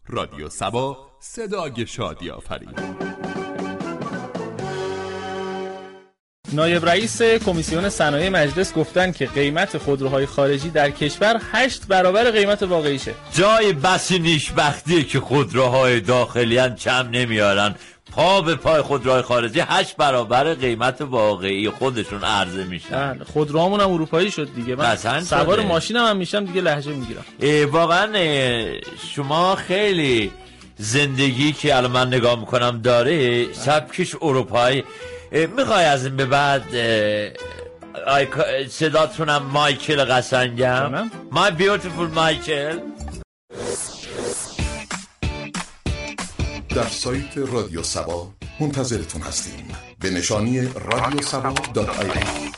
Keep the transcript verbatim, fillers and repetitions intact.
رادیو سبا، صدای شادی آفرین. نایب رئیس کمیسیون صنایع مجلس گفتن که قیمت خودروهای خارجی در کشور هشت برابر قیمت واقعیشه. جای بسی نیشبختیه که خودروهای داخلی هم کم نمیارن، پا به پای خودروهای خارجی هشت برابر قیمت واقعی خودشون عرضه میشن. خودروهامون هم اروپایی شد دیگه. من سوار ماشینم هم میشم دیگه لهجه میگیرم. واقعا شما خیلی زندگی که الان من نگاه میکنم داره سبکش اروپایی. میخوای از این به بعد صداتونم مایکل قشنگم؟ My beautiful مایکل. در سایت رادیو سبا منتظرتون هستیم به نشانی رادیو سبا دات آی ام.